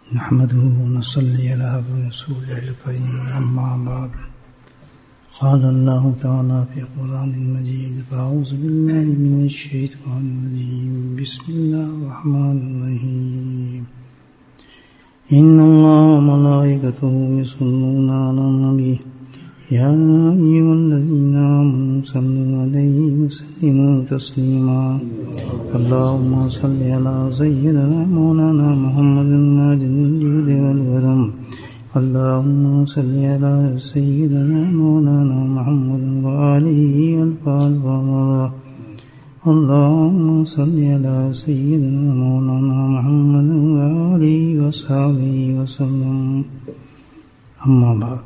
نحمده ونصلي على رسوله الكريم أما بعد قال الله تعالى في القرآن المجيد فأعوذ بالله من الشيطان الرجيم بسم الله الرحمن الرحيم إن الله وملائكته يصلون على النبي يا أيها الذين آمنوا صلوا عليه وسلموا تسليما اللهم صل على سيدنا مولانا محمد ماجد الجود والكرم اللهم صل على سيدنا مولانا محمد وآله والصحابة اللهم صل على سيدنا مولانا محمد وآله وصحبه وسلم أما بعد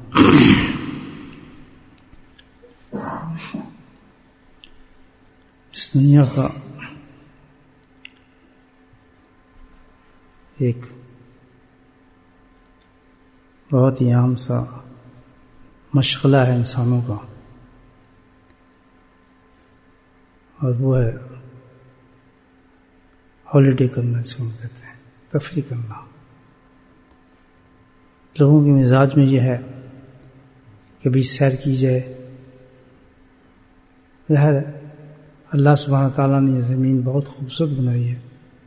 اس دنیا کا ایک بہت ہی عام سا مشغلہ ہے انسانوں کا، اور وہ ہے ہالیڈے کرنا، جس کو کہتے ہیں تفریح کرنا۔ لوگوں کے مزاج میں یہ ہے کہ بھی سیر کی جائے۔ ظاہر ہے اللہ سبحانہ تعالیٰ نے یہ زمین بہت خوبصورت بنائی ہے،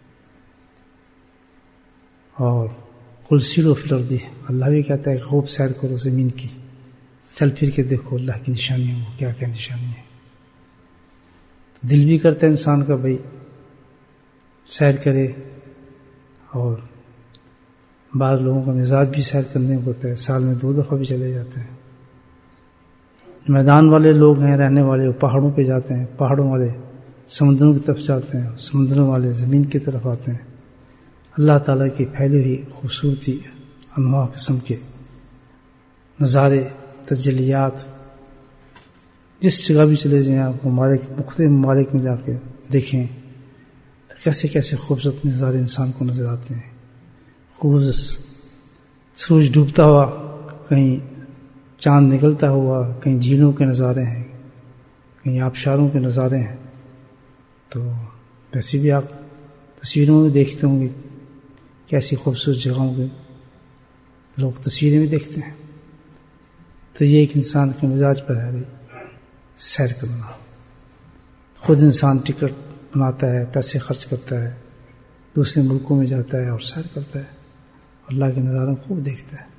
اور قل سیروا فی الارض، اللہ بھی کہتا ہے خوب سیر کرو زمین کی، چل پھر کے دیکھو اللہ کی نشانیاں، وہ کیا کیا نشانی ہے۔ دل بھی کرتا ہے انسان کا بھائی سیر کرے، اور بعض لوگوں کا مزاج بھی سیر کرنے کو ہوتا ہے، سال میں 2 دفعہ بھی چلے جاتے ہیں۔ میدان والے لوگ ہیں رہنے والے، وہ پہاڑوں پہ جاتے ہیں، پہاڑوں والے سمندروں کی طرف جاتے ہیں، سمندروں والے زمین کی طرف آتے ہیں۔ اللہ تعالیٰ کی پھیلی ہوئی خوبصورتی، انواع قسم کے نظارے، تجلیات، جس جگہ بھی چلے جائیں آپ مختلف ممالک میں جا کے دیکھیں تو کیسے کیسے خوبصورت نظارے انسان کو نظر آتے ہیں۔ خوبصورت سورج ڈوبتا ہوا، کہیں چاند نکلتا ہوا، کہیں جھیلوں کے نظارے ہیں، کہیں آبشاروں کے نظارے ہیں۔ تو ویسے بھی آپ تصویروں میں دیکھتے ہوں گے کیسی خوبصورت جگہوں کے لوگ تصویریں بھی دیکھتے ہیں۔ تو یہ ایک انسان کے مزاج پر ہے بھائی سیر کرنا۔ خود انسان ٹکٹ بناتا ہے، پیسے خرچ کرتا ہے، دوسرے ملکوں میں جاتا ہے اور سیر کرتا ہے، اللہ کے نظاروں خوب دیکھتا ہے۔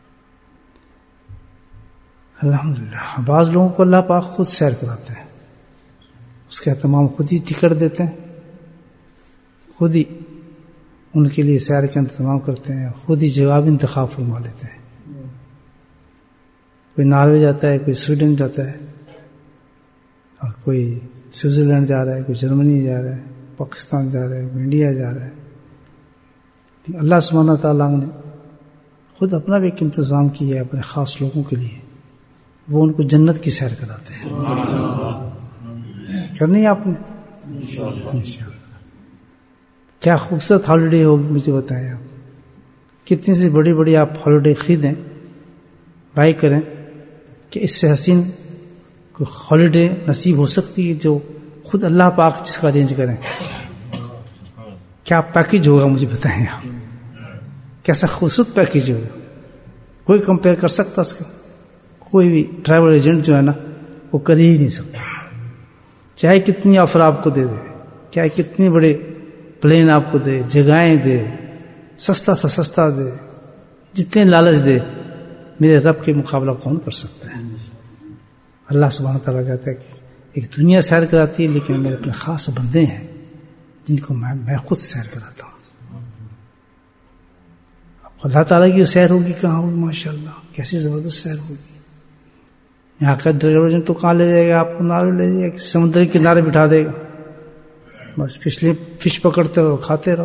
الحمدللہ بعض لوگوں کو اللہ پاک خود سیر کراتے ہیں، اس کا اہتمام خود ہی ٹکٹ دیتے ہیں، خود ہی ان کے لیے سیر کا انتظام کرتے ہیں، خود ہی جگہ بھی انتخاب فرما لیتے ہیں۔ کوئی ناروے جاتا ہے، کوئی سویڈن جاتا ہے، اور کوئی سوئٹزرلینڈ جا رہا ہے، کوئی جرمنی جا رہا ہے، پاکستان جا رہا ہے، کوئی انڈیا جا رہا ہے۔ اللہ سبحانہ تعالیٰ نے خود اپنا بھی ایک انتظام کیا ہے اپنے خاص لوگوں کے لیے، وہ ان کو جنت کی سیر کراتے ہیں۔ کرنی ہے آپ نے انشاءاللہ۔ کیا خوبصورت ہالیڈے ہوگی مجھے بتائیں آپ، کتنی سی بڑی بڑی آپ ہالیڈے خریدیں، بائی کریں کہ اس سے حسین کوئی ہالیڈے نصیب ہو سکتی ہے جو خود اللہ پاک جس کا ارینج کریں۔ کیا پیکج ہوگا مجھے بتائیں آپ، کیسا خوبصورت پیکج ہوگا، کوئی کمپیئر کر سکتا اس کا؟ کوئی بھی ٹریول ایجنٹ جو ہے نا وہ کر ہی نہیں سکتا، چاہے کتنی آفر آپ کو دے دے، چاہے کتنے بڑے پلین آپ کو دے، جگہیں دے، سستا سے سستا دے، جتنے لالچ دے، میرے رب کے مقابلہ کون کر سکتا ہے؟ اللہ سبحانہ تعالیٰ کہتا ہے کہ ایک دنیا سیر کراتی ہے، لیکن میرے اپنے خاص بندے ہیں جن کو میں خود سیر کراتا ہوں۔ اللہ تعالیٰ کی سیر ہوگی کہاں ہوگی؟ ماشاء اللہ کیسی زبردست سیر ہوگی۔ یہاں کا ڈرائیور تو کہاں لے جائے گا آپ کو؟ نارے لے جائے گا، سمندر کے کنارے بٹھا دے گا، بس فش پکڑتے رہو، کھاتے رہو،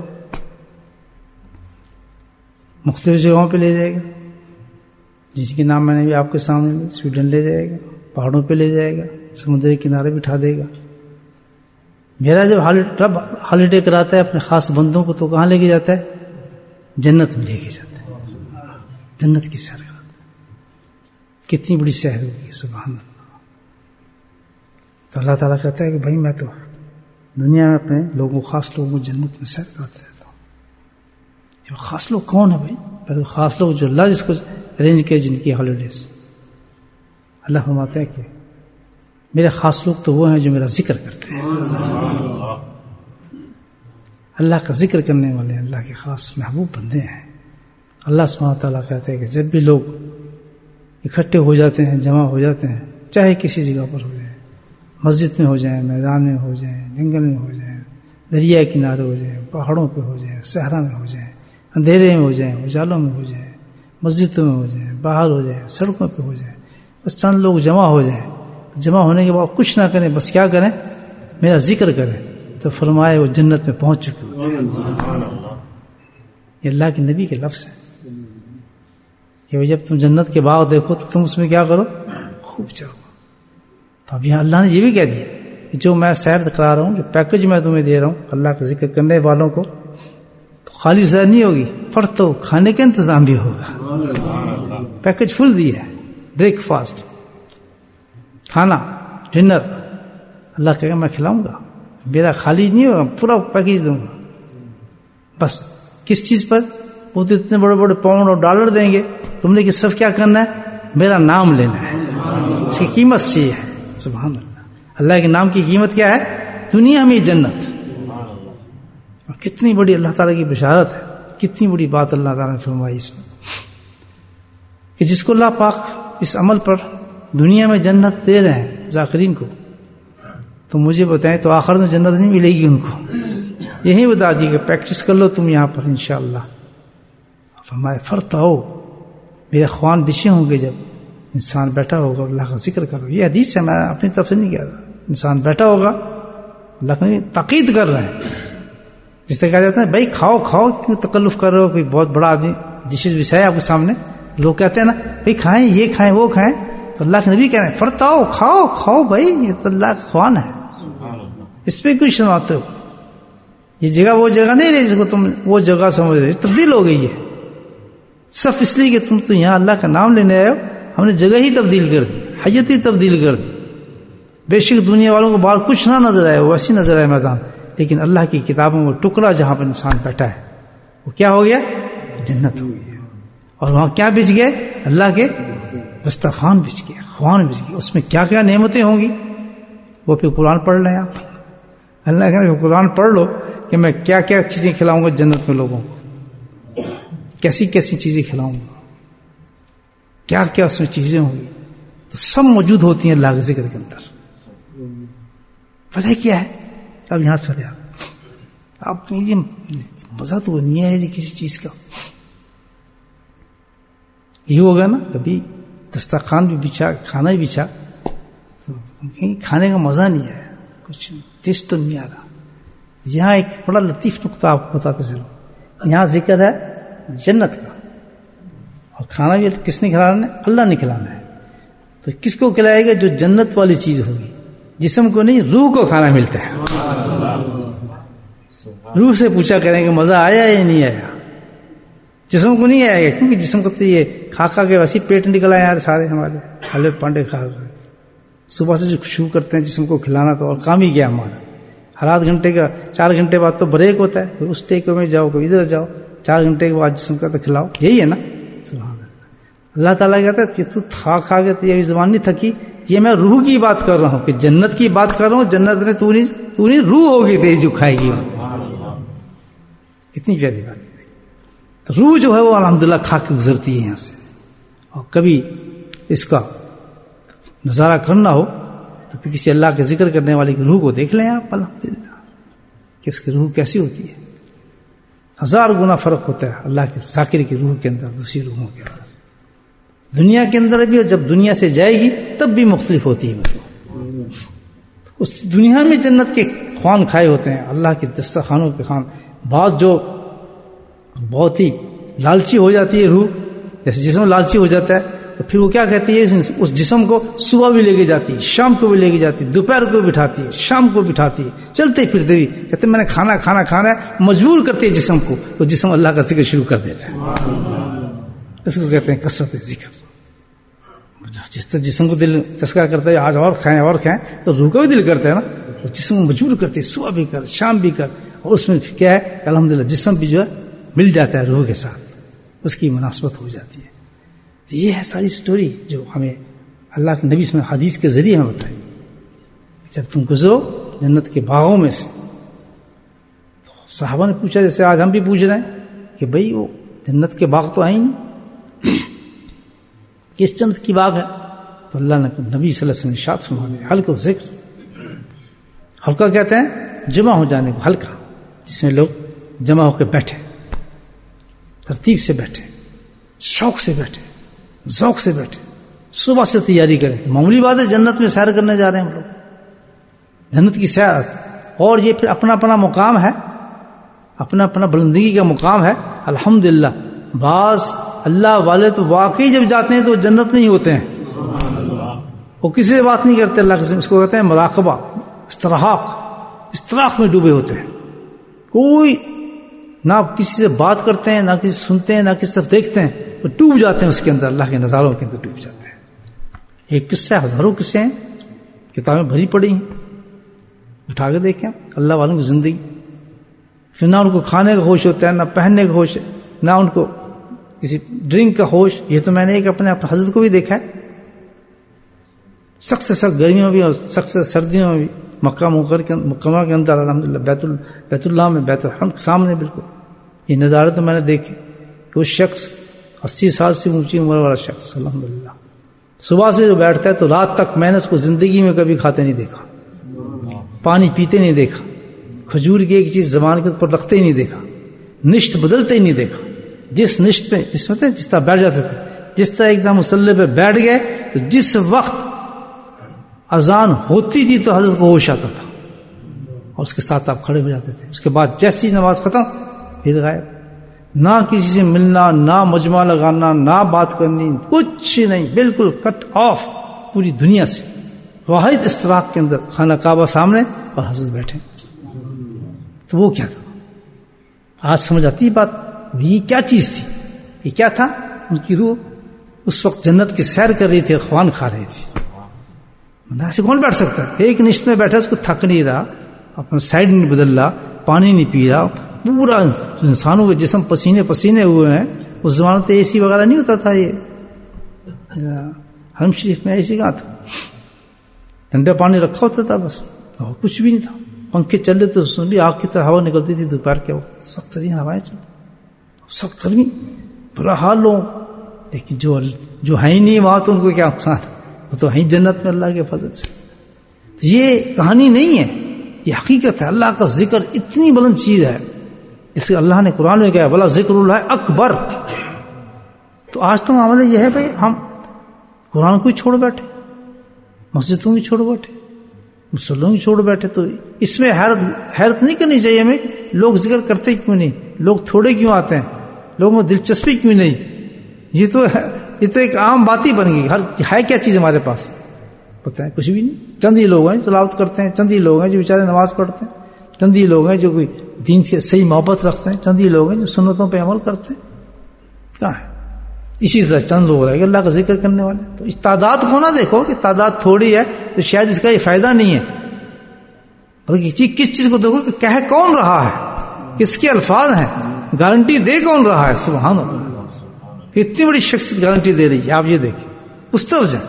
مختلف جگہوں پہ لے جائے گا، جس کے نام میں نے بھی آپ کے سامنے سویڈن لے جائے گا، پہاڑوں پہ لے جائے گا، سمندر کے کنارے بٹھا دے گا۔ میرا جب رب ہالیڈے کراتا ہے اپنے خاص بندوں کو تو کہاں لے کے جاتا ہے؟ جنت میں لے کے جاتا ہے، جنت کی سیر کراتا ہے۔ کتنی بڑی سیر ہوگی، سبحان اللہ۔ تو اللہ تعالیٰ کہتا ہے کہ بھائی میں تو دنیا میں اپنے لوگوں، خاص لوگوں کو جنت میں سیر کراتے رہتا ہوں، جو خاص لوگ کون ہیں بھائی؟ پہلے تو خاص لوگ جو اللہ جس کو ارینج کیا جن کی ہالیڈیز. اللہ فرماتے ہیں کہ میرے خاص لوگ تو وہ ہیں جو میرا ذکر کرتے ہیں. اللہ کا ذکر کرنے والے اللہ کے خاص محبوب بندے ہیں. اللہ سبحانہ تعالیٰ کہتے ہیں کہ جب بھی لوگ اکٹھے ہو جاتے ہیں، جمع ہو جاتے ہیں، چاہے کسی جگہ پر ہو جائیں، مسجد میں ہو جائیں، میدان میں ہو جائیں، جنگل میں ہو جائیں، دریا کنارے ہو جائیں، پہاڑوں پہ ہو جائیں، صحرا میں ہو جائیں، اندھیرے میں ہو جائیں، اجالوں میں ہو جائیں، مسجدوں میں ہو جائیں، باہر ہو جائیں، سڑکوں پہ ہو جائیں، بس چند لوگ جمع ہو جائیں. جمع ہونے کے بعد کچھ نہ کریں، بس کیا کریں؟ میرا ذکر کریں. تو فرمائے وہ جنت میں پہنچ چکے ہوتے ہیں. یہ اللہ کے نبی کے لفظ ہیں کہ جب تم جنت کے باغ دیکھو تو تم اس میں کیا کرو؟ خوب چلو. تو اب یہاں اللہ نے یہ بھی کہہ دیا کہ جو میں سیر کرا رہا ہوں، جو پیکج میں تمہیں دے رہا ہوں اللہ کا ذکر کرنے والوں کو، تو خالی سیر نہیں ہوگی، پر تو کھانے کا انتظام بھی ہوگا. پیکج فل دیا ہے، بریک فاسٹ، کھانا، ڈنر. اللہ کہے گا میں کھلاؤں گا، میرا خالی نہیں ہوگا، پورا پیکج دوں گا. بس کس چیز پر؟ وہ تو اتنے بڑے بڑے پاؤنڈ اور ڈالر دیں گے، تم نے صرف کیا کرنا ہے؟ میرا نام لینا ہے. اس کی قیمت سے یہ ہے. سبحان اللہ. اللہ کے نام کی قیمت کیا ہے؟ دنیا میں جنت. اور کتنی بڑی اللہ تعالیٰ کی بشارت ہے، کتنی بڑی بات اللہ تعالیٰ نے فرمائی اس میں کہ جس کو اللہ پاک اس عمل پر دنیا میں جنت دے رہے ہیں ذاکرین کو، تو مجھے بتائیں تو آخر میں جنت نہیں ملے گی ان کو. یہی بتا دی کہ پریکٹس کر لو تم یہاں پر انشاءاللہ. فرمائے فرتاؤ، میرے خوان بچھے ہوں گے جب انسان بیٹھا ہوگا اللہ کا ذکر کرو. یہ حدیث ہے، میں اپنی طرف سے نہیں کہہ رہا. انسان بیٹھا ہوگا اللہ کا تاکید کر رہے ہیں. جس طرح کہا جاتا ہے بھائی کھاؤ کھاؤ، کیوں تکلف کر رہے ہو؟ کوئی بہت بڑا آدمی ڈشز بچھائے آپ کے سامنے، لوگ کہتے ہیں نا بھائی کھائیں، یہ کھائیں وہ کھائیں، تو اللہ کے نبی کہہ رہے ہیں فرتاؤ، کھاؤ کھاؤ بھائی، یہ تو اللہ کا خوان ہے، اس پہ کیوں شرماتے ہو؟ یہ جگہ وہ جگہ نہیں رہی جس کو تم وہ جگہ سمجھ رہے، تبدیل ہو گئی ہے. صرف اس لیے کہ تم تو یہاں اللہ کا نام لینے آئے ہو، ہم نے جگہ ہی تبدیل کر دی، حیت ہی تبدیل کر دی. بے شک دنیا والوں کو باہر کچھ نہ نظر آئے، ویسی نظر آئے میدان، لیکن اللہ کی کتابوں میں ٹکڑا جہاں پر انسان بیٹھا ہے وہ کیا ہو گیا؟ جنت ہو گئی. اور وہاں کیا بچ گئے؟ اللہ کے دسترخوان بچ گئے، خوان بچ گئے. اس میں کیا کیا نعمتیں ہوں گی وہ پھر قرآن پڑھ لیں آپ. اللہ کہ قرآن پڑھ لو کہ میں کیا کیا چیزیں کھلاؤں گا جنت میں لوگوں کو، کیسی کیسی چیزیں کھلاؤں گا، کیا کیا اس میں چیزیں ہوں گی. تو سب موجود ہوتی ہیں اللہ کے ذکر کے اندر. پتہ کیا ہے؟ اب یہاں سے آپ کہیں مزہ تو نہیں ہے جی کسی چیز کا. یہ ہوگا نا کبھی دسترخوان بھی بچھا، کھانا بھی بچھا، کہیں کھانے کا مزہ نہیں آیا، کچھ ٹیسٹ تو نہیں آ رہا. یہاں ایک بڑا لطیف نقطہ آپ کو بتاتے چلو. یہاں ذکر ہے جنت کا، اور کھانا بھی کس نے کھلانا ہے؟ اللہ نے کھلانا ہے. تو کس کو کھلائے گا؟ جو جنت والی چیز ہوگی. جسم کو نہیں، روح کو کھانا ملتا ہے. روح سے پوچھا کریں کہ مزہ آیا یا نہیں آیا. جسم کو نہیں آئے گا، کیونکہ جسم کو تو یہ کھا کھا کے ویسے پیٹ نکل آئے یار سارے ہمارے حلوے پانڈے کھا کر. صبح سے جو شروع کرتے ہیں جسم کو کھلانا، تو اور کام ہی کیا ہمارا. ہر آدھ گھنٹے کا 4 گھنٹے بعد تو بریک ہوتا ہے، پھر اس ٹیک میں جاؤ، کبھی ادھر جاؤ، 4 گھنٹے کے بعد جسم کا تو کھلاؤ. یہی ہے نا. سبحان اللہ. اللہ تعالیٰ کہتا ہے تو کھا کھا کے تو یہ زبان نہیں تھکی. یہ میں روح کی بات کر رہا ہوں کہ جنت کی بات کر رہا ہوں. جنت میں تو نہیں روح ہوگی تیری جو کھائے گی. اتنی پیاری بات ہے. تو روح جو ہے وہ الحمدللہ کھا کے گزرتی ہے یہاں سے. اور کبھی اس کا نظارہ کرنا ہو تو پھر کسی اللہ کے ذکر کرنے والے کی روح کو دیکھ لیں آپ الحمدللہ کہ اس کی روح کیسی ہوتی ہے. 1000 گنا فرق ہوتا ہے اللہ کے ذاکر کی روح کے اندر دوسری روحوں کے اندر. دنیا کے اندر بھی، اور جب دنیا سے جائے گی تب بھی مختلف ہوتی ہے. اس دنیا میں جنت کے خوان کھائے ہوتے ہیں، اللہ کے دسترخوانوں کے خوان. بعض جو بہت ہی لالچی ہو جاتی ہے روح، جیسے جسم لالچی ہو جاتا ہے، تو پھر وہ کیا کہتی ہے اس جسم کو صبح بھی لے کے جاتی ہے، شام کو بھی لے کے جاتی ہے، دوپہر کو بٹھاتی ہے، شام کو بٹھاتی ہے، چلتے پھرتے بھی کہتے میں نے کھانا ہے، مجبور کرتے ہیں جسم کو. تو جسم اللہ کا ذکر شروع کر دیتا ہے. اس کو کہتے ہیں کثرت ذکر. جس طرح جسم کو دل چسکا کرتا ہے آج اور کھائیں، تو روح کا بھی دل کرتا ہے نا. جسم کو مجبور کرتے ہیں صبح بھی کر، شام بھی کر. اور اس میں کیا ہے الحمدللہ جسم بھی جو ہے مل جاتا ہے روح کے ساتھ، اس کی مناسبت ہو جاتی ہے. یہ ہے ساری سٹوری جو ہمیں اللہ کے نبی میں حدیث کے ذریعے ہمیں بتائی. جب تم گزرو جنت کے باغوں میں سے، تو صحابہ نے پوچھا جیسے آج ہم بھی پوچھ رہے ہیں کہ بھئی وہ جنت کے باغ تو آئیں نہیں، کس جنت کی باغ ہے؟ تو اللہ نے نبی صلی اللہ علیہ وسلم نے ارشاد فرما دیا حلقہ ذکر. حلقہ کہتے ہیں جمع ہو جانے کو، حلقہ جس میں لوگ جمع ہو کے بیٹھے، ترتیب سے بیٹھے، شوق سے بیٹھے، ذوق سے بیٹھے، صبح سے تیاری کریں. معمولی بات ہے، جنت میں سیر کرنے جا رہے ہیں ہم لوگ، جنت کی سیر. اور یہ پھر اپنا اپنا مقام ہے، اپنا اپنا بلندگی کا مقام ہے. الحمدللہ بعض اللہ والے تو واقعی جب جاتے ہیں تو جنت میں ہی ہوتے ہیں، وہ کسی سے بات نہیں کرتے. اللہ کے اس کو کہتے ہیں مراقبہ، استراق میں ڈوبے ہوتے ہیں. کوئی نہ کسی سے بات کرتے ہیں، نہ کسی سنتے ہیں، نہ کسی طرف دیکھتے ہیں، وہ ڈوب جاتے ہیں اس کے اندر، اللہ کے نظاروں کے اندر ڈوب جاتے ہیں. ایک قصہ، ہزاروں قصے ہیں، کتابیں بھری پڑی ہیں، اٹھا کے دیکھیں اللہ والوں کی زندگی. پھر نہ ان کو کھانے کا ہوش ہوتا ہے، نہ پہننے کا ہوش، نہ ان کو کسی ڈرنک کا ہوش. یہ تو میں نے ایک اپنے حضرت کو بھی دیکھا ہے، سخت سے سخت گرمیوں میں بھی اور سخت سے سردیوں میں بھی مکہ مکرمہ کے اندر الحمدللہ بیت اللہ میں، بیت الحرم کے سامنے بالکل. یہ نظارے تو میں نے دیکھے کہ وہ شخص 80 سال سے اونچی عمر والا شخص الحمدللہ صبح سے جو بیٹھتا ہے تو رات تک میں نے اس کو زندگی میں کبھی کھاتے نہیں دیکھا، پانی پیتے نہیں دیکھا، کھجور کی ایک چیز زبان کے اوپر رکھتے ہی نہیں دیکھا، نشت بدلتے ہی نہیں دیکھا. جس نشت پہ جس طرح بیٹھ جاتے تھے، جس طرح ایک دم مصلی پہ بیٹھ گئے تو جس وقت اذان ہوتی تھی تو حضرت کو ہوش آتا تھا اور اس کے ساتھ آپ کھڑے ہو جاتے تھے. اس کے بعد جیسی نماز ختم پھر غائب، نہ کسی سے ملنا، نہ مجمع لگانا، نہ بات کرنی، کچھ نہیں، بالکل کٹ آف پوری دنیا سے. واحد استراق کے اندر خانہ کعبہ سامنے اور حضرت بیٹھے. تو وہ کیا تھا؟ آج سمجھ آتی بات، یہ کیا چیز تھی؟ یہ کیا تھا؟ ان کی روح اس وقت جنت کی سیر کر رہی تھی، خوان کھا رہی تھی. ایسے کون بیٹھ سکتا ہے؟ ایک نشت میں بیٹھا، اس کو تھک نہیں رہا، اپنا سائڈ نہیں بدل رہا، پانی نہیں پی رہا، پورا انسانوں کے جسم پسینے ہوئے ہیں. اس زمانے تو اے سی وغیرہ نہیں ہوتا تھا. یہ حرم شریف میں اے سی کہاں تھا؟ ٹھنڈا پانی رکھا ہوتا تھا بس، اور کچھ بھی نہیں تھا. پنکھے چل رہے تو اس میں بھی آگ کی طرح ہوا نکلتی تھی. دوپہر کے وقت سخت ترین ہوائیں چل، سخت گرمی، برا حال لوگوں کا. لیکن جو ہے ہی نہیں وہاں تو ان کو کیا نقصان ہے، وہ تو ہے جنت میں اللہ کے فضل سے. یہ کہانی نہیں ہے، یہ حقیقت ہے. اللہ کا ذکر اتنی بلند چیز ہے جس سے اللہ نے قرآن میں کہا بلا ذکر اللہ اکبر. تو آج تو معاملہ یہ ہے بھائی، ہم قرآن کو ہی چھوڑ بیٹھے، مسجدوں کو چھوڑ بیٹھے، مسلمانوں کو چھوڑ بیٹھے. تو اس میں حیرت نہیں کرنی چاہیے ہمیں. لوگ ذکر کرتے کیوں نہیں؟ لوگ تھوڑے کیوں آتے ہیں؟ لوگوں میں دلچسپی کیوں نہیں؟ یہ تو ایک عام بات ہی بن گئی. ہے کیا چیز ہمارے پاس؟ پتہ ہے کچھ بھی نہیں. چند ہی لوگ ہیں جو تلاوت کرتے ہیں، چند ہی لوگ ہیں جو بیچارے نماز پڑھتے ہیں، چند ہی لوگ ہیں جو کوئی دین سے صحیح محبت رکھتے ہیں، چند ہی لوگ ہیں جو سنتوں پہ عمل کرتے ہیں. کہاں ہے؟ اسی طرح چند لوگ رہے گا اللہ کا ذکر کرنے والے. تو اس تعداد کو نہ دیکھو کہ تعداد تھوڑی ہے تو شاید اس کا یہ فائدہ نہیں ہے، بلکہ کس چیز کو دیکھو کہ کہہ کون رہا ہے، کس کے الفاظ ہیں، گارنٹی دے کون رہا ہے. سبحان اللہ، اتنی بڑی شخصیت گارنٹی دے رہی ہے. آپ یہ دیکھیں، اس طرف جائیں،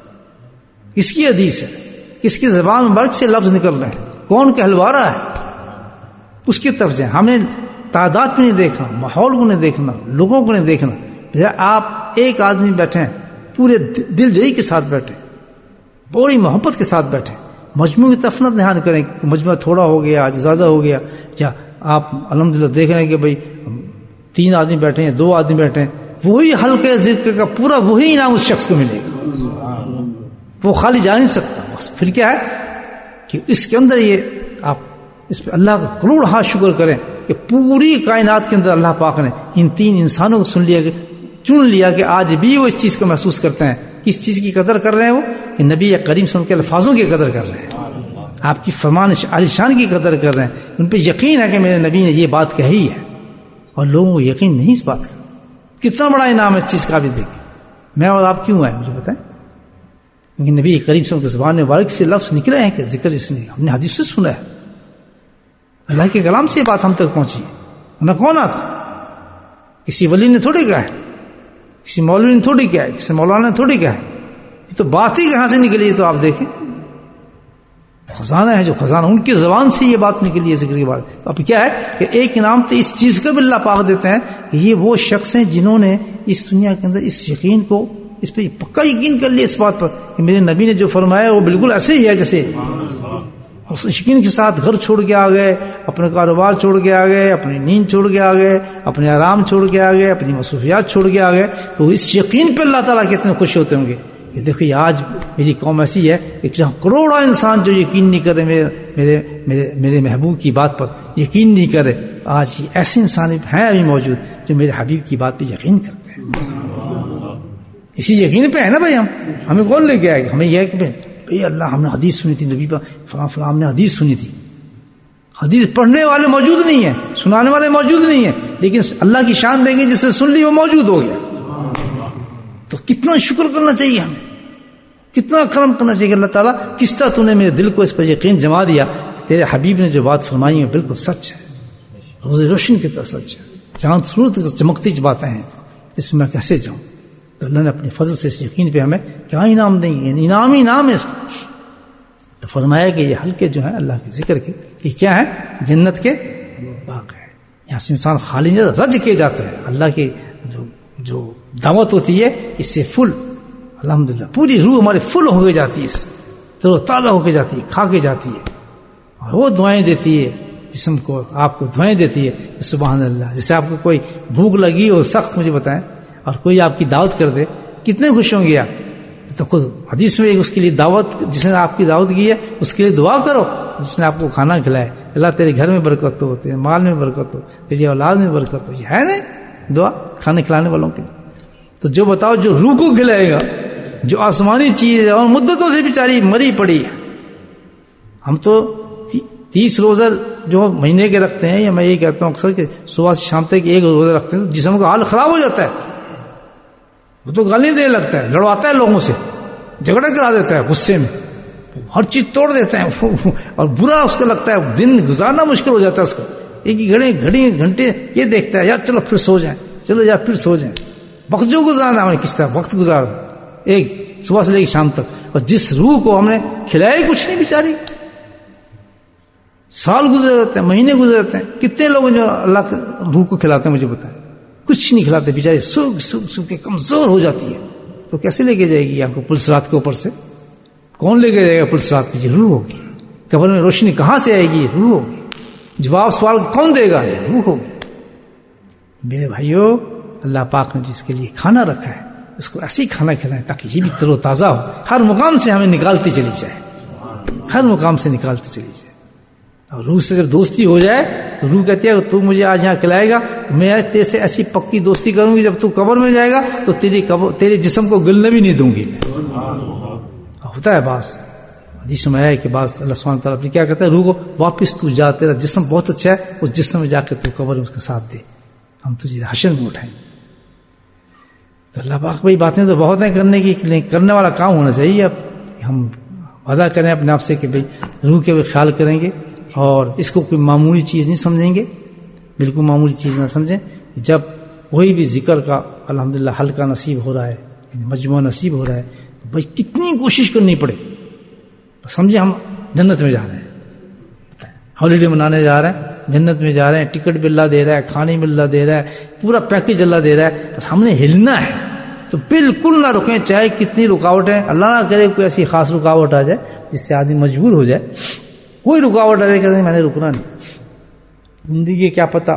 کس کی حدیث ہے، کس کی زبان مبارک سے لفظ نکل رہے ہیں، کون کہلوا رہا ہے، اس کی طرف جائیں. ہم نے تعداد کو نہیں دیکھنا، ماحول کو نہیں دیکھنا، لوگوں کو نہیں دیکھنا. آپ ایک آدمی بیٹھے پورے دل جوئی کے ساتھ بیٹھے، بڑی محبت کے ساتھ بیٹھے، مجموعی طرف نہ دھیان کریں کہ مجموعہ تھوڑا ہو گیا، آج زیادہ ہو گیا. یا آپ الحمدللہ دیکھ رہے ہیں کہ بھائی 3 آدمی بیٹھے ہیں، 2 آدمی بیٹھے ہیں، وہی حلقہ ذکر کا پورا وہی انعام اس شخص کو ملے گا. وہ خالی جا نہیں سکتا. بس پھر کیا ہے کہ اس کے اندر یہ آپ اس پہ اللہ کا کروڑ ہاتھ شکر کریں کہ پوری کائنات کے اندر اللہ پاک نے ان 3 انسانوں کو چن لیا کہ آج بھی وہ اس چیز کو محسوس کرتے ہیں. کس چیز کی قدر کر رہے ہیں؟ وہ کہ نبی کریم صلی اللہ علیہ وسلم کے الفاظوں کی قدر کر رہے ہیں، آپ کی فرمان عالی شان کی قدر کر رہے ہیں. ان پہ یقین ہے کہ میرے نبی نے یہ بات کہی ہے، اور لوگوں کو یقین نہیں اس بات کا. کتنا بڑا انعام ہے اس چیز کا بھی دیکھیں. میں اور آپ کیوں آئے مجھے بتائیں؟ کیونکہ نبی کریم صلی اللہ علیہ وسلم کی زبان مبارک سے لفظ نکلے ہیں کہ ذکر اس نے، ہم نے حدیث سے سنا ہے، اللہ کے کلام سے یہ بات ہم تک پہنچی ہے. نہ کون آتا؟ کسی ولی نے تھوڑی کہا ہے، کسی مولوی نے تھوڑی کہا ہے، کسی مولانا نے تھوڑی کہا ہے، یہ تو بات ہی کہاں سے نکلی ہے؟ تو آپ دیکھیں خزانہ ہے، جو خزانہ ان کی زبان سے یہ بات نکلی ہے ذکر کے بعد. تو اب کیا ہے کہ ایک انعام تو اس چیز کا بھی اللہ پاک دیتے ہیں کہ یہ وہ شخص ہیں جنہوں نے اس دنیا کے اندر اس یقین کو، اس پہ پکا یقین کر لیا اس بات پر کہ میرے نبی نے جو فرمایا وہ بالکل ایسے ہی ہے جیسے. اس یقین کے ساتھ گھر چھوڑ کے آ گئے، اپنے کاروبار چھوڑ کے آ گئے، اپنی نیند چھوڑ کے آ گئے، اپنے آرام چھوڑ کے آ گئے، اپنی مصروفیات چھوڑ کے آ گئے. تو اس یقین پہ اللہ تعالیٰ کتنے خوش ہوتے ہوں گے کہ دیکھو یہ آج میری قوم ایسی ہے کہ جہاں کروڑوں انسان جو یقین نہیں کرے میرے محبوب کی بات پر یقین نہیں کرے، آج یہ ایسے انسان ہیں ابھی موجود جو میرے حبیب کی بات پہ یقین کرتے ہیں. اسی یقین پہ ہے نا بھائی. ہمیں کون لے کے آئے گا؟ ہمیں یہ ہے کہ بھائی اللہ ہم نے حدیث سنی تھی، نبی پر فلاں فلاں ہم نے حدیث سنی تھی. حدیث پڑھنے والے موجود نہیں ہیں، سنانے والے موجود نہیں ہیں، لیکن اللہ کی شان دیں گے جس سے سن لی وہ موجود ہو گیا. تو کتنا شکر کرنا چاہیے ہمیں، کتنا کرم کرنا چاہیے کہ اللہ تعالیٰ کس طرح تو نے میرے دل کو اس پر یقین جما دیا کہ تیرے حبیب نے جو بات فرمائی ہے بالکل سچ ہے، روز روشن کی طرح سچ ہے، چاند سورج چمکتی باتیں ہیں، اس میں کیسے جاؤں؟ تو اللہ نے اپنے فضل سے اس یقین پہ ہمیں کیا انعام دیں گے، انعام ہی انعام ہے اس کو. تو فرمایا کہ یہ حلقے جو ہیں اللہ کے ذکر کے یہ کیا ہے؟ جنت کے باغ ہے. یہاں سے انسان خالی نہیں رج کیے جاتا ہے. اللہ کی جو دعوت ہوتی ہے اس سے فل، الحمدللہ پوری روح ہماری فل ہو کے جاتی ہے، اس سے تو تازہ ہو کے جاتی ہے، کھا کے جاتی ہے، اور وہ دعائیں دیتی ہے جسم کو، آپ کو دعائیں دیتی ہے سبحان اللہ. جیسے آپ کو کوئی بھوک لگی ہو سخت مجھے بتائیں اور کوئی آپ کی دعوت کر دے، کتنے خوش ہوں گے آپ. تو خود حدیث میں اس کے لیے دعوت، جس نے آپ کی دعوت کی ہے اس کے لیے دعا کرو جس نے آپ کو کھانا کھلائے، اللہ تیرے گھر میں برکت ہو، تیرے مال میں برکت ہو، تیری اولاد میں برکت ہو. یہ ہے نا دعا کھانے کھلانے والوں کے لیے. تو جو بتاؤ جو روح کو کھلائے گا، جو آسمانی چیز ہے اور مدتوں سے بیچاری مری پڑی ہے. ہم تو 30 روزہ جو مہینے کے رکھتے ہیں، یا میں یہ کہتا ہوں اکثر کہ صبح سے شام تک ایک روزہ رکھتے ہیں، جسم کا حال خراب ہو جاتا ہے. وہ تو گالی دینے لگتا ہے، لڑواتا ہے لوگوں سے، جھگڑا کرا دیتا ہے غصے میں، ہر چیز توڑ دیتا ہے اور برا اس کو لگتا ہے، دن گزارنا مشکل ہو جاتا ہے اس کو. ایک ہی گھنٹے یہ دیکھتا ہے یار چلو پھر سو جائیں، چلو یار پھر سو جائیں. وقت جو گزارنا ہمیں کس طرح وقت گزار ایک صبح سے لے کے شام تک. اور جس روح کو ہم نے کھلایا کچھ نہیں بیچاری، سال گزر جاتے ہیں، مہینے گزر جاتے ہیں. کتنے لوگ جو اللہ کے روح کو کھلاتے ہیں مجھے بتائیں، کچھ نہیں کھلاتے بیچاری، سوکھ کے کمزور ہو جاتی ہے. تو کیسے لے کے جائے گی آپ کو پلس رات کے اوپر سے؟ کون لے کے جائے گا پلس رات پہ؟ روح ہوگی. قبر میں روشنی کہاں سے آئے گی؟ روح ہوگی. جواب سوال کون دے گا؟ روح ہوگی. میرے بھائیوں، اللہ پاک نے جس کے لیے کھانا رکھا ہے اس کو ایسے ہی کھانا کھلائیں تاکہ یہ بھی تر و تازہ ہو، ہر مقام سے ہمیں نکالتی چلی جائے، ہر مقام سے نکالتی چلی جائے. اور روح سے جب دوستی ہو جائے تو روح کہتی ہے تو مجھے آج یہاں کھلائے گا، میں تیرے سے ایسی پکی دوستی کروں گی جب تو قبر میں جائے گا تو تیرے جسم کو گلنے بھی نہیں دوں گی. ہوتا ہے بعض حدیث میں ہے کہ بعض اللہ سبحانہ تعالیٰ کیا کہتا ہے روح کو واپس تو جا، تیرا جسم بہت اچھا ہے، اس جسم میں جا کے تو قبر میں اس کا ساتھ دے، ہم تجھے حشر میں اٹھائیں. تو اللہ پاک بھائی باتیں تو بہت ہیں کرنے کی، کرنے والا کام ہونا چاہیے. اب ہم وعدہ کریں اپنے آپ سے کہ بھائی روح کے بھی خیال کریں گے اور اس کو کوئی معمولی چیز نہیں سمجھیں گے، بالکل معمولی چیز نہ سمجھیں. جب کوئی بھی ذکر کا الحمدللہ حلقہ نصیب ہو رہا ہے، مجموعہ نصیب ہو رہا ہے، تو بھائی کتنی کوشش کرنی پڑے. سمجھے ہم جنت میں جا رہے ہیں، ہالیڈے منانے جا رہے ہیں، جنت میں جا رہے ہیں، ٹکٹ بھی اللہ دے رہا ہے، کھانے بھی اللہ دے رہا ہے، پورا پیکج اللہ دے رہا ہے. بس ہم نے ہلنا ہے تو بالکل نہ رکیں، چاہے کتنی رکاوٹیں، اللہ نہ کرے کوئی ایسی خاص رکاوٹ آ جائے جس سے آدمی مجبور ہو جائے. کوئی رکاوٹ آ جائے کہ میں نے رکنا نہیں. زندگی کیا پتہ،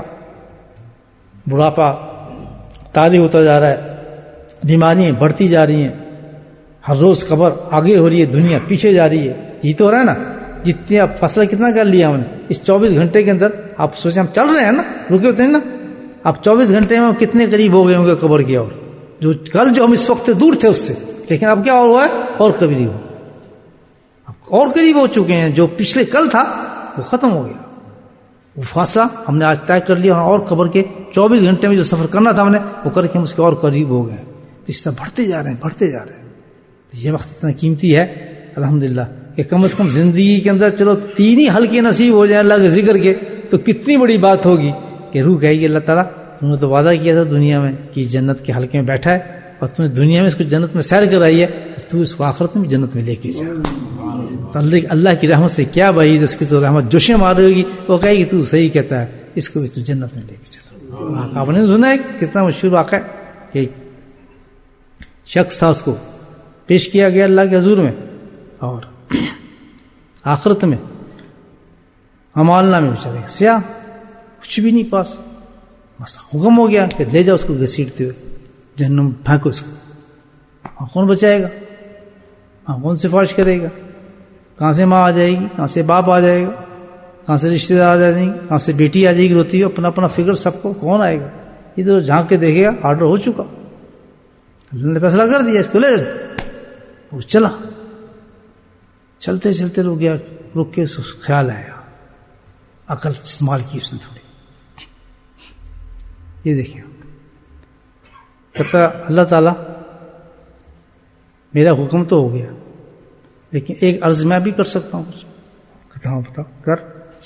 بڑھاپا طاری ہوتا جا رہا ہے، بیماریاں بڑھتی جا رہی ہیں، ہر روز خبر آگے ہو رہی ہے، دنیا پیچھے جا رہی ہے. یہ تو ہو رہا ہے نا. جتنے آپ فیصلہ کتنا کر لیا ہم نے اس 24 گھنٹے کے اندر. آپ سوچیں ہم چل رہے ہیں نا، رکے ہوتے ہیں نا. آپ 24 گھنٹے میں کتنے قریب ہو گئے ہوں گے قبر کی، اور جو کل جو ہم اس وقت دور تھے اس سے، لیکن اب کیا ہوا ہے اور قریب ہو، اور قریب ہو چکے ہیں. جو پچھلے کل تھا وہ ختم ہو گیا، وہ فاصلہ ہم نے آج طے کر لیا، اور قبر کے 24 گھنٹے میں جو سفر کرنا تھا ہم نے وہ کر کے ہم اس کے اور قریب ہو گئے. تو اس طرح بڑھتے جا رہے ہیں، بڑھتے جا رہے ہیں. یہ وقت اتنا قیمتی ہے الحمدللہ کہ کم از کم زندگی کے اندر چلو 3 ہی حلقے نصیب ہو جائیں اللہ کے ذکر کے، تو کتنی بڑی بات ہوگی کہ روح کہے گی اللہ تعالیٰ تم نے تو وعدہ کیا تھا دنیا میں کہ جنت کے حلقے میں بیٹھا ہے اور تم نے دنیا میں اس کو جنت میں سیر کرائی ہے، تو اس کو آخرت میں جنت میں لے کے جا. تو اللہ کی رحمت سے کیا بعید، اس کی تو رحمت جوشیں مار رہی ہوگی، وہ کہے گی تو صحیح کہتا ہے، اس کو بھی تو جنت میں لے کے چلا. آپ نے سنا ہے کتنا مشہور واقعہ کہ ایک شخص تھا، اس کو پیش کیا گیا اللہ کے حضور میں، اور آخرت میں اعمال نامے بیچارے سیاہ، کچھ بھی نہیں پاس. بس حکم ہو گیا کہ لے جاؤ اس کو گھسیٹتے ہوئے جہنم میں پھینکو اس کو. کون بچائے گا؟ کون سفارش کرے گا؟ کہاں سے ماں آ جائے گی، کہاں سے باپ آ جائے گا، کہاں سے رشتے دار آ جائیں گے، کہاں سے بیٹی آ جائے گی روتی ہے، اپنا اپنا فکر سب کو، کون آئے گا؟ ادھر جھانک کے دیکھے گا آرڈر ہو چکا، اللہ نے فیصلہ کر دیا اس کو لے. وہ چلا، چلتے چلتے رک کے خیال آیا، عقل استعمال کی اس نے تھوڑی. یہ دیکھیں، کہتا اللہ تعالیٰ میرا حکم تو ہو گیا، لیکن ایک عرض میں بھی کر سکتا ہوں. کہتا ہوں بتا کر.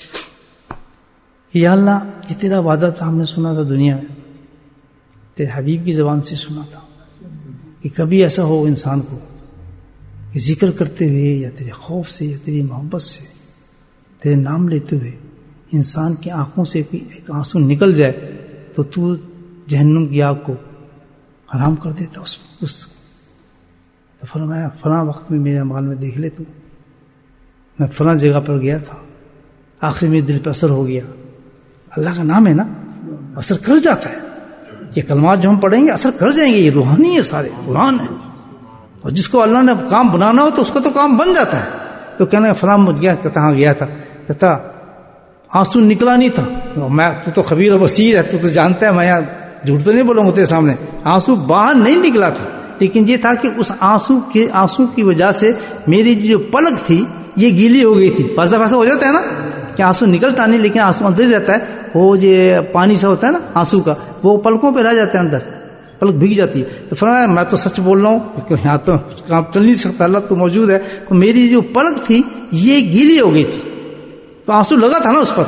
کہ یا اللہ یہ تیرا وعدہ تھا، ہم نے سنا تھا دنیا میں، تیرے حبیب کی زبان سے سنا تھا کہ کبھی ایسا ہو انسان کو کہ ذکر کرتے ہوئے یا تیرے خوف سے یا تیری محبت سے تیرے نام لیتے ہوئے انسان کی آنکھوں سے کوئی ایک آنسو نکل جائے تو تو جہنم کی آگ کو حرام کر دیتا اس. تو فرمایا فلاں وقت میں میرے مال میں دیکھ لے تو میں فلاں جگہ پر گیا تھا، آخر میرے دل پہ اثر ہو گیا. اللہ کا نام ہے نا، اثر کر جاتا ہے. یہ کلمات جو ہم پڑھیں گے اثر کر جائیں گے، یہ روحانی ہے، سارے قرآن ہے. اور جس کو اللہ نے کام بنانا ہو تو اس کا تو کام بن جاتا ہے. تو کہنا فلاں مجھ گیا، کہاں گیا تھا، کہتا آنسو نکلا نہیں تھا. میں تو خبیر و بصیر ہے، تو جانتا ہے، میں یہاں جھوٹ تو نہیں بولوں گا تیرے سامنے، آنسو باہر نہیں نکلا تھا، لیکن یہ تھا کہ اس آنسو کی وجہ سے میری جو پلک تھی یہ گیلی ہو گئی تھی. بعض دفعہ ایسا ہو جاتا ہے نا کہ آنسو نکلتا نہیں لیکن آنسو اندر ہی رہتا ہے. وہ جو پانی سا ہوتا ہے نا آنسو کا، وہ پلکوں پہ رہ جاتا ہے، اندر پلک بھیگ جاتی ہے. تو فرمایا میں تو سچ بول رہا ہوں کیونکہ یہاں تو کام چل نہیں سکتا، اللہ تو موجود ہے. تو میری جو پلک تھی یہ گیلی ہو گئی تھی، تو آنسو لگا تھا نا اس پر.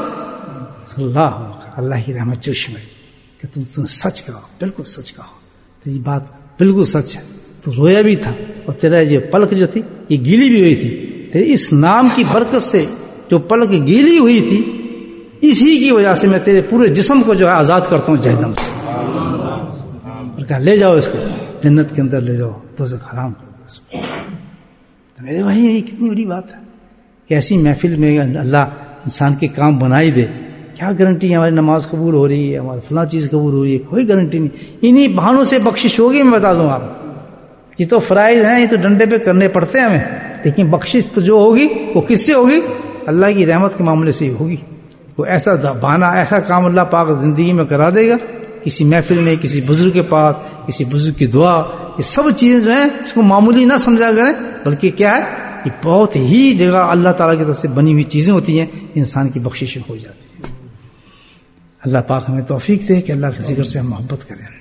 اللہ کی رحمت چشم ہے کہ تم سچ کہو، بالکل سچ کہو، تو یہ بات بالکل سچ ہے. تو رویا بھی تھا اور تیرا یہ پلک جو تھی یہ گیلی بھی ہوئی تھی. تیرے اس نام کی برکت سے جو پلک گیلی ہوئی تھی، اسی کی وجہ سے میں تیرے پورے جسم کو جو ہے آزاد کرتا ہوں جہنم سے. اور کہا لے جاؤ اس کو جنت کے اندر لے جاؤ، دوزخ حرام کر دو اس کو. تو میرے بھائی یہ کتنی بڑی بات ہے کہ ایسی محفل میں اللہ انسان کے کام بنائی دے. کیا گارنٹی ہے ہماری نماز قبول ہو رہی ہے، ہماری فلاں چیز قبول ہو رہی ہے؟ کوئی گارنٹی نہیں. انہی بہانوں سے بخشش ہوگی. میں بتا دوں آپ، یہ تو فرائض ہیں، یہ تو ڈنڈے پہ کرنے پڑتے ہیں ہمیں، لیکن بخشش تو جو ہوگی وہ کس سے ہوگی؟ اللہ کی رحمت کے معاملے سے ہی ہوگی. وہ ایسا بہانہ، ایسا کام اللہ پاک زندگی میں کرا دے گا، کسی محفل میں، کسی بزرگ کے پاس، کسی بزرگ کی دعا. یہ سب چیزیں جو ہیں اس کو معمولی نہ سمجھا کریں، بلکہ کیا ہے، یہ بہت ہی جگہ اللہ تعالیٰ کی طرف سے بنی ہوئی چیزیں ہوتی ہیں، انسان کی بخشش ہو جاتی ہے. اللہ پاک ہمیں توفیق دے کہ اللہ کے ذکر سے ہم محبت کریں.